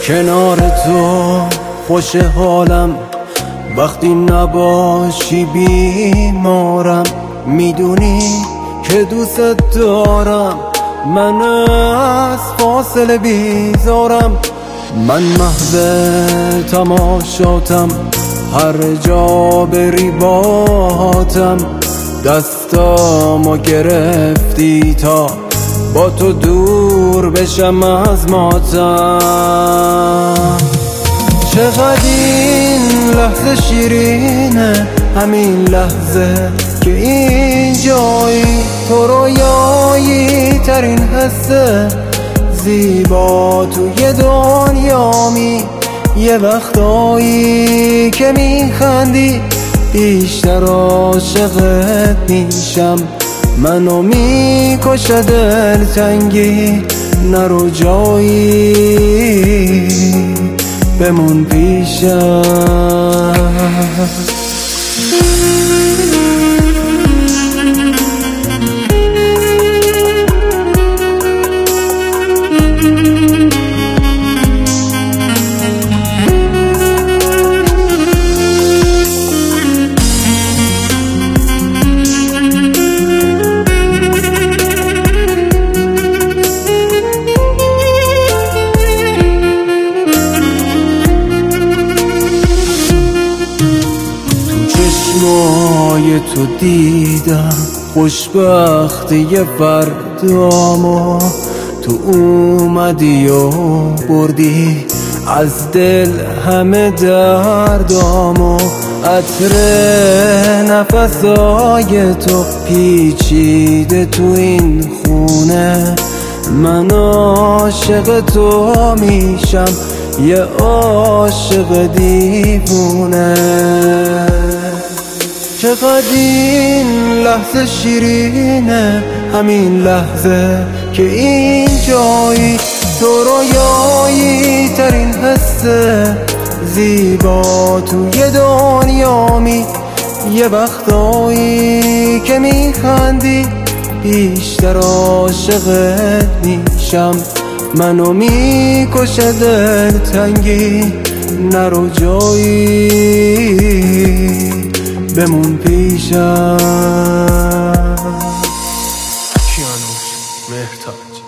کنار تو خوش حالم، وقتی نباشی بیمارم. میدونی که دوست دارم، من از فاصله بیزارم. من محو تماشاتم، هر جا بری باهاتم. دستامو گرفتی تا با تو دور بشم از ماتم. چقدر این لحظه شیرینه، همین لحظه که اینجایی. تو رویایی ترین حسه، زیبا توی دنیامی. یه وقتایی که میخندی بیشتر عاشقت میشم. منو میکشه دلتنگی، نرو جایی بمون پیشم. چشمای تو دیدم خوشبختی فردامو. تو اومدی و بردی از دل همه دردامو. عطر نفسای تو پیچیده تو این خونه. من عاشق تو میشم، یه عاشق دیوونه. چقدر این لحظه شیرینه، همین لحظه که اینجایی. تو رویایی ترین حسه، زیبا توی دنیامی. یه وقتایی که میخندی بیشتر عاشقت میشم. منو میکشه دلتنگی، نرو جایی بمون پیشم. کیانوش مهتاج.